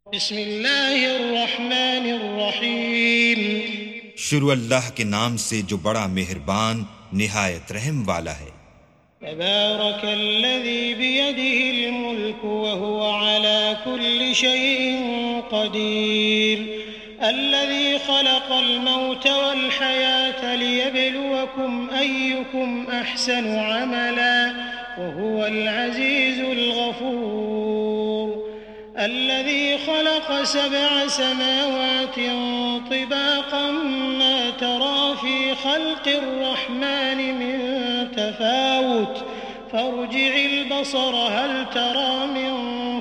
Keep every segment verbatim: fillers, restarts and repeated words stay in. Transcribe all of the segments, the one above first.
बिस्मिल्लाहिर्रहमानिर्रहीम। शुरू अल्लाह के नाम से जो बड़ा मेहरबान निहायत रहम वाला है। तबारकल्लज़ी बियदिहिल मुल्कु व हुवा अला कुल्लि शैइन क़दीर। अल्लज़ी खलक़ल मौत वल हयात लियब्लुवकुम अय्युकुम अहसनु अमला व हुवल अज़ीज़ुल गफ़ूर। अल्लज़ी खलक़ सबअ समावातिन तिबाक़न मा तरा फ़ी ख़ल्क़िर रहमानि मिन तफ़ावुत फर्जि'िल बसर हल तरा मिन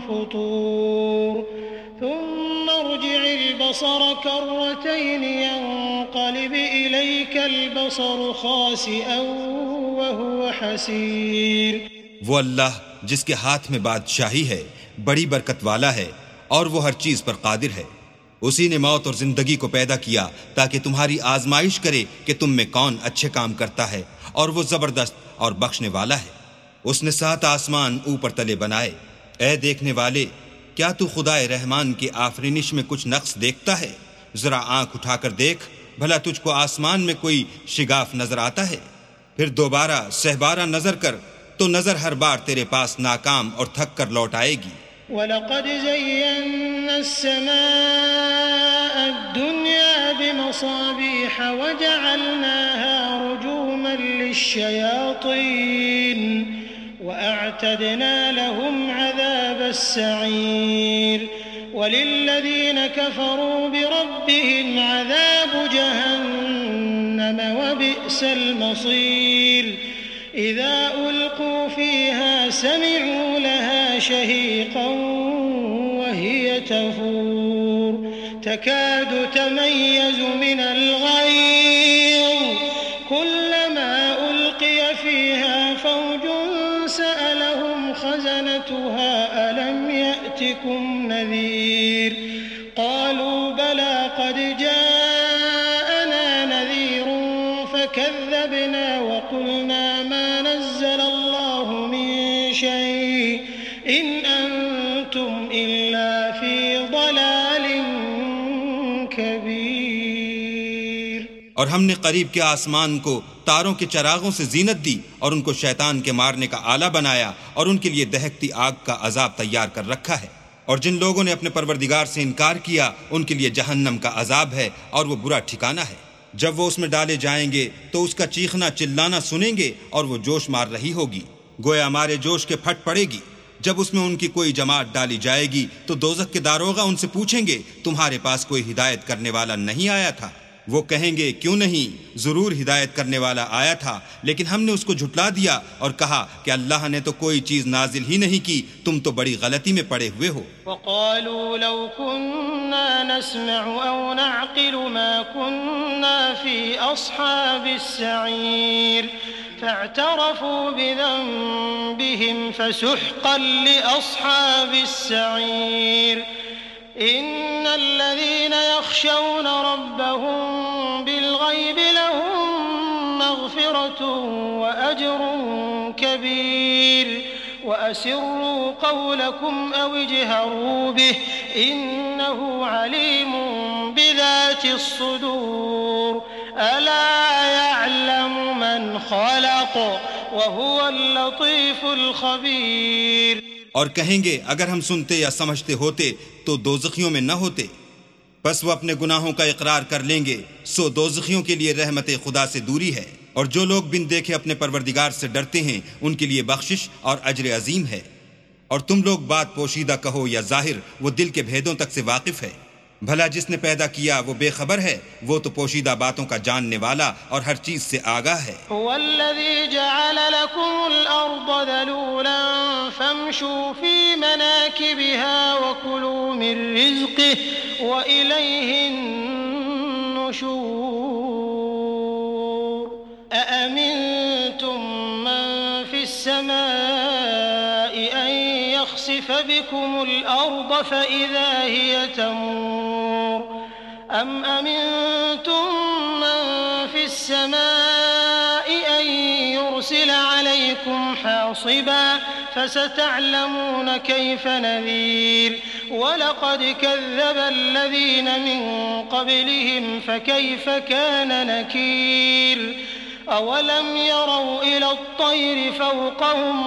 फ़ुतूर थुम्मा अर्जि'िल बसर कर्रतैन यंक़लिब इलैकल बसर ख़ासिअन व हुवा हसीर। वो अल्लाह जिसके हाथ में बादशाही है, बड़ी बरकत वाला है और वो हर चीज पर कादिर है। उसी ने मौत और जिंदगी को पैदा किया ताकि तुम्हारी आजमाइश करे कि तुम में कौन अच्छे काम करता है, और वो जबरदस्त और बख्शने वाला है। उसने सात आसमान ऊपर तले बनाए। ऐ देखने वाले, क्या तू खुदाए रहमान की आफरीनिश में कुछ नक्स देखता है? जरा आंख उठाकर देख, भला तुझको आसमान में कोई शिगाफ नजर आता है? फिर दोबारा सहबारा नजर कर तो नजर हर बार तेरे पास नाकाम और थक कर लौट आएगी। वलक़द ज़य्यन्ना अस्समाअ अद्दुन्या बिमसाबीह वजअलनाहा रुजूमन लिश्शयातीन वअअतदना लहुम अज़ाबस्सईर वलिल्लज़ीन कफ़रू बिरब्बिहिम अज़ाबु जहन्नम वबिअसल मसीर। इज़ा उल्क़ू फ़ीहा समिअू लहा शहीक़न वहिय तफ़ूर तकादु तमय्यज़ु मिनल ग़यज़ कुल्लमा उल्क़िय फ़ीहा फ़ौजुन सअलहुम ख़ज़नतुहा अलम यअतिकुम नज़ीर क़ालू बला क़द जाअना नज़ीरुन फ़कज़्ज़बना वक़ुलना मा नज़्ज़लल्लाहु मिन शैइन इन अंतुम इल्ला फ़ी ज़लालिन कबीर। और हमने करीब के आसमान को तारों के चरागों से जीनत दी और उनको शैतान के मारने का आला बनाया और उनके लिए दहकती आग का अजाब तैयार कर रखा है। और जिन लोगों ने अपने परवरदिगार से इनकार किया उनके लिए जहन्नम का अजाब है और वो बुरा ठिकाना है। जब वो उसमें डाले जाएंगे तो उसका चीखना चिल्लाना सुनेंगे और वो जोश मार रही होगी, गोया मारे जोश के फट पड़ेगी। जब उसमें उनकी कोई जमात डाली जाएगी तो दोज़ख के दारोगा उनसे पूछेंगे, तुम्हारे पास कोई हिदायत करने वाला नहीं आया था? वो कहेंगे, क्यों नहीं, जरूर हिदायत करने वाला आया था, लेकिन हमने उसको झुटला दिया और कहा कि अल्लाह ने तो कोई चीज नाजिल ही नहीं की, तुम तो बड़ी गलती में पड़े हुए हो। वक़ालू लौ कुन्ना नस्मअु औ नअक़िलु मा कुन्ना फ़ी अस्हाबिस्सईर फ़अतरफ़ू बिज़ंबिहिम फ़सुहक़न लिअस्हाबिस्सईर। इन्नल्लज़ीन यख़शौन रब्बहुम बिलग़ैबि लहुम मग़फ़िरतुन व अज्रुन कबीर वअसिर्रू क़ौलकुम औ इजहरू बिहि इन्नहु अलीमुन बिज़ातिस्सुदूर। अला यअलमु मन ख़लक़ व हुवल लतीफ़ुल ख़बीर। और कहेंगे, अगर हम सुनते या समझते होते तो दोज़खियों में न होते। बस वो अपने गुनाहों का इकरार कर लेंगे, सो दोज़खियों के लिए रहमत खुदा से दूरी है। और जो लोग बिन देखे अपने परवरदिगार से डरते हैं उनके लिए बख्शिश और अज्र अजीम है। और तुम लोग बात पोशीदा कहो या जाहिर, वो दिल के भेदों तक से वाकिफ है। भला जिसने पैदा किया वो बेखबर है, वो तो पोशीदा बातों का जानने वाला और हर चीज से आगाह है। हुवल्लज़ी जअल लकुमुल अर्द ज़लूलन फम्शू फी मनाकिबिहा व कुलू मिन रिज़्क़िही व इलैहिन नुशूर। अअमिनतुम मन फिस समाइ अन यख़सिफ बिकुमुल अर्द फ़इज़ा हिय तमूर अम अमिनतुम मन फिस समाइ अन युरसिल अलैकुम हासिबा फसतअलमून कैफ़ नज़ीर वलक़द कज़्ज़ब अल्लज़ीन मिन क़ब्लिहिम फ़कैफ़ कान नकीर अवलम यरौ इला अत्तैरि फ़ौक़हुम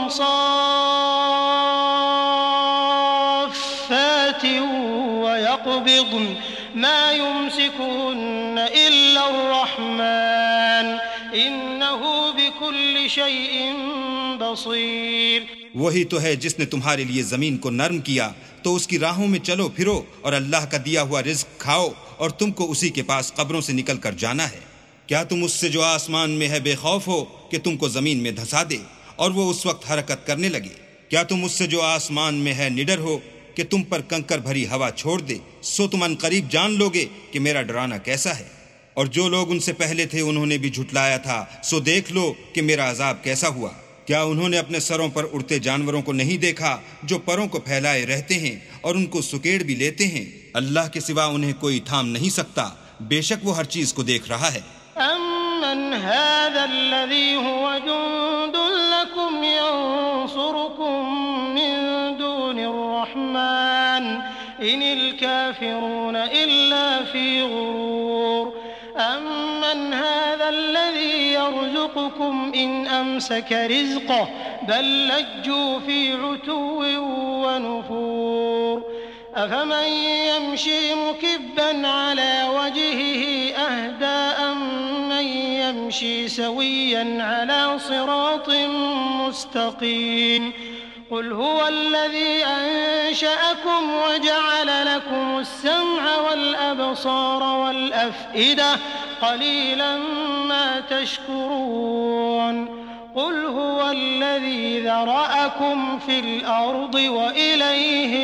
साफ़्फ़ातिन वयक़बिضन मा युमसिकुहुन्न इल्ला अर्रहमान इन्नहु बिकुल्लि शैइन बसीर। वही तो है जिसने तुम्हारे लिए जमीन को नर्म किया, तो उसकी राहों में चलो फिरो और अल्लाह का दिया हुआ रिज्क खाओ और तुमको उसी के पास कब्रों से निकल कर जाना है। क्या तुम उससे जो आसमान में है बेखौफ हो कि तुमको जमीन में धंसा दे और वो उस वक्त हरकत करने लगे? क्या तुम उससे जो आसमान में है निडर हो कि तुम पर कंकर भरी हवा छोड़ दे? सो तुम अनकरीब जान लोगे कि मेरा डराना कैसा है। और जो लोग उनसे पहले थे उन्होंने भी झुटलाया था, सो देख लो कि मेरा अजाब कैसा हुआ। क्या उन्होंने अपने सरों पर उड़ते जानवरों को नहीं देखा जो परों को फैलाए रहते हैं और उनको सुकेड़ भी लेते हैं? अल्लाह के सिवा उन्हें कोई थाम नहीं सकता, बेशक वो हर चीज को देख रहा है। अम्मन हाज़ल्लज़ी हुवा जुंदुन लकुम यंसुरुकुम मिन दूनिर्रहमान इनिल काफिरून इल्ला फी गुरूर। अम्मन हाज़ल्लज़ी यर्ज़ुकुकुम इन अमसक रिज़्क़ह बल लज्जू फी उतुव्विन व नुफूर। अफमन यमशी मुकिब्बन अला वजहिही अहदा अम्मन यमशी सविय्यन अला सिरातिन मुस्तक़ीम। क़ुल हुवल्लज़ी अंशअकुम वजअल लकुमुस-सम्अ वल-अबसार वल-अफ़इदा क़लीलन मा तशकुरून। क़ुल हुवल्लज़ी ज़रअकुम फ़िल अर्दि व इलैहि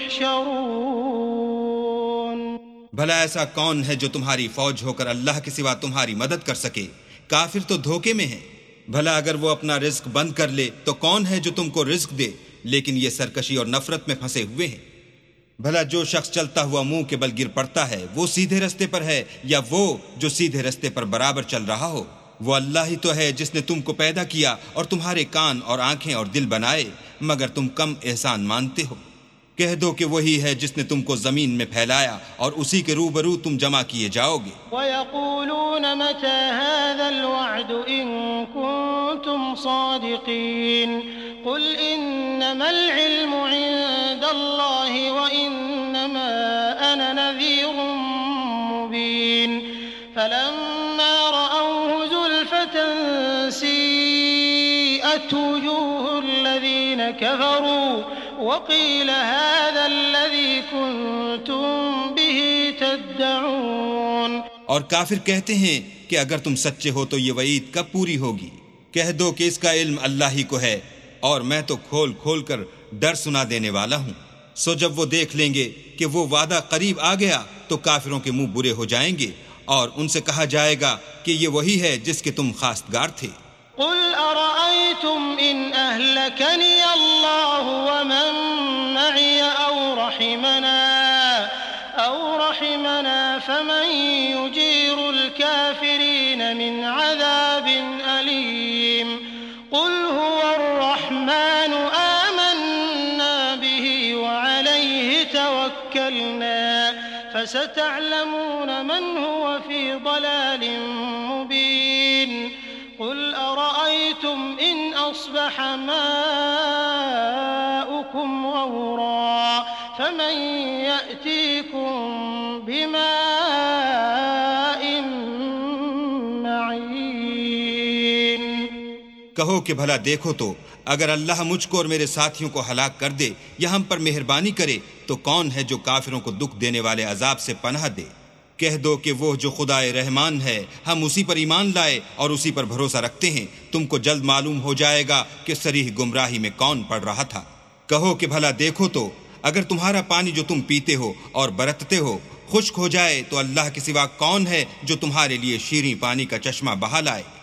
तुहशरून। भला ऐसा कौन है जो तुम्हारी फौज होकर अल्लाह के सिवा तुम्हारी मदद कर सके? काफिर तो धोखे में है। भला अगर वो अपना रिज्क बंद कर ले तो कौन है जो तुमको रिज्क दे? लेकिन ये सरकशी और नफरत में फंसे हुए हैं। भला जो शख्स चलता हुआ मुंह के बल गिर पड़ता है वो सीधे रास्ते पर है या वो जो सीधे रास्ते पर बराबर चल रहा हो? वो अल्लाह ही तो है जिसने तुमको पैदा किया और तुम्हारे कान और आंखें और दिल बनाए, मगर तुम कम एहसान मानते हो। कह दो कि वही है जिसने तुमको जमीन में फैलाया और उसी के रूबरू तुम जमा किए जाओगे। वयक़ूलून मता हाज़ल वअद इन कुंतुम सादिक़ीन। क़ुल इन्नमल इल्मु इंदल्लाहि व इन्नमा अना नज़ीरुम मुबीन। फलम्मा रअवहु ज़ुल्फ़तन सीअत वुजूहुल लज़ीन कफ़रू वक़ील हाज़ा अल्लज़ी कुंतुम बिही तद्दऊन। और काफिर कहते हैं कि अगर तुम सच्चे हो तो ये वईद कब पूरी होगी? कह दो कि इसका इल्म अल्लाह ही को है और मैं तो खोल खोल कर डर सुना देने वाला हूँ। सो जब वो देख लेंगे कि वो वादा करीब आ गया तो काफिरों के मुंह बुरे हो जाएंगे और उनसे कहा जाएगा कि ये वही है जिसके तुम खास्तगार थे। क़ुल अरअयतुम इन अहलकनी अल्लाहु व मन मई औ रहिमना औ रहिमना फमन युजीरुल काफिरीन मिन अज़ाबिन अलीम। क़ुल हुवर रहमान आमन्ना बिही व अलैहि तवक्कलना फसतअलमून मन हुवा फी ضलालिन मुबीन। क़ुल अरअयतुम इन अस्बह माउकुम गौरा फमन यअतीकुम बिमाइन मईन। कहो कि भला देखो तो अगर अल्लाह मुझको और मेरे साथियों को हलाक कर दे या हम पर मेहरबानी करे तो कौन है जो काफिरों को दुख देने वाले अजाब से पनाह दे? कह दो कि वो जो खुदाए रहमान है हम उसी पर ईमान लाए और उसी पर भरोसा रखते हैं। तुमको जल्द मालूम हो जाएगा कि सरीह गुमराही में कौन पड़ रहा था। कहो कि भला देखो तो अगर तुम्हारा पानी जो तुम पीते हो और बरतते हो खुश्क हो जाए तो अल्लाह के सिवा कौन है जो तुम्हारे लिए शीरीं पानी का चश्मा बहा लाए?